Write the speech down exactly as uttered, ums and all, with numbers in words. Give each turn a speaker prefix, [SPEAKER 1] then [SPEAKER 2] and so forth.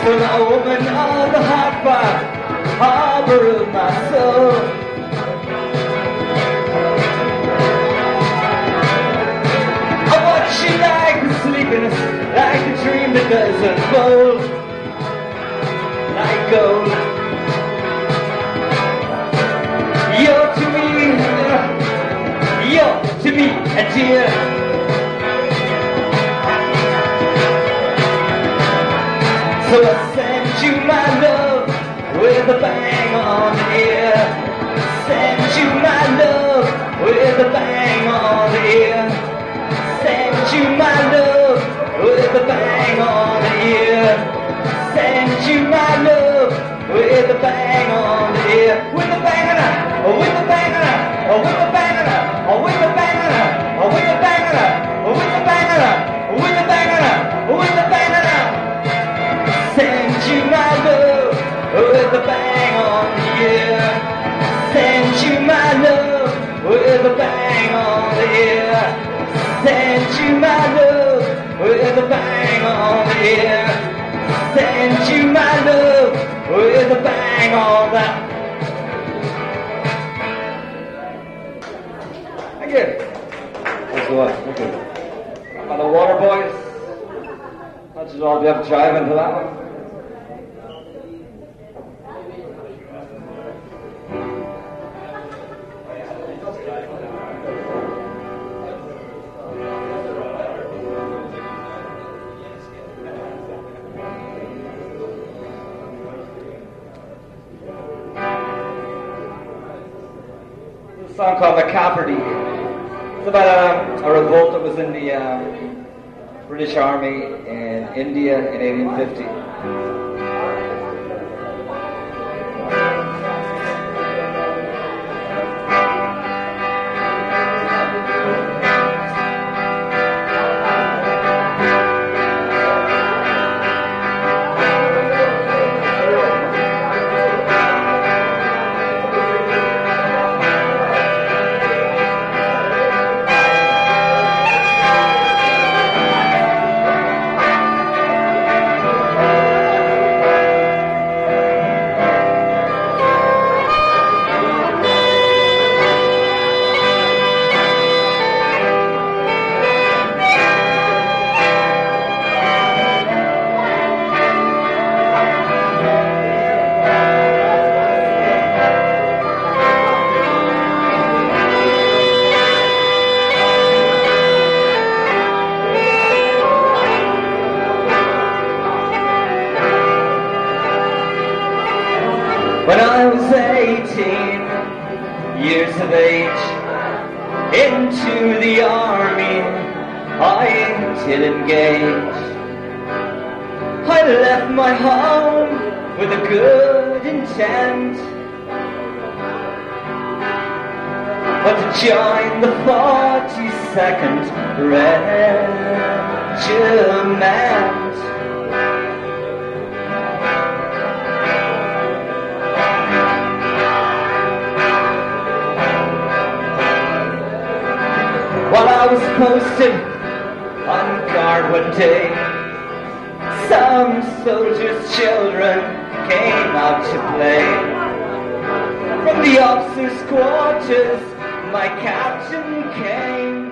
[SPEAKER 1] from a woman on the hot bar, harbor of my soul. I watch you like the sleepiness, like a dream that doesn't fold, like gold. You're to me, you're to me a dear. So I send you my love with a bang on the ear. Send you my love with a bang on the ear. Send you my love with a bang on the ear. Send you my love with a bang on the ear. With a bang on it, or with a bang on it, or with a bang on it, or with a bang on it, or with a bang on it, or with a bang on it, or with a bang on it, or with a bang on it. Send you my love with a bang on the ear. Send you my love with a bang on the ear. Send you my love with a bang on the ear. Send you my love with a bang on the. Thank you. Thanks a lot. Thank you. By the Water Boys. That should all be up jiving to that one. A song called McCafferty. It's about a, a revolt that was in the um, British Army in India in eighteen fifty. When I was eighteen years of age, into the army I did engage. I left my home with a good intent, but to join the forty-second Regiment. While I was posted on guard one day, some soldiers' children came out to play. From the officers' quarters, my captain came.